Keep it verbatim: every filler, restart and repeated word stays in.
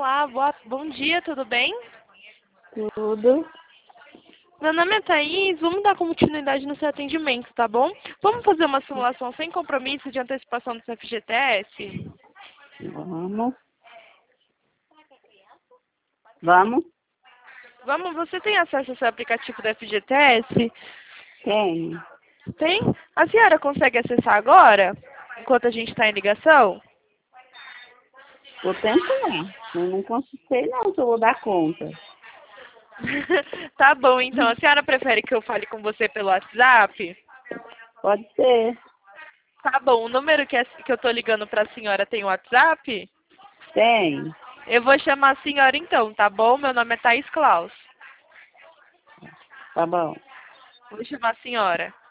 Olá, boa, bom dia, tudo bem? Tudo. Meu nome é Thaís, vamos dar continuidade no seu atendimento, tá bom? Vamos fazer uma simulação sem compromisso de antecipação do seu F G T S? Vamos. Vamos? Vamos, você tem acesso ao seu aplicativo do F G T S? Tenho. Tem? A senhora consegue acessar agora, enquanto a gente está em ligação? Vou tentar. Eu não consigo, não, se eu vou dar conta. Tá bom, então. A senhora prefere que eu fale com você pelo WhatsApp? Pode ser. Tá bom. O número que, é, que eu tô ligando pra senhora tem WhatsApp? Tem. Eu vou chamar a senhora então, tá bom? Meu nome é Thaís Klaus. Tá bom. Vou chamar a senhora.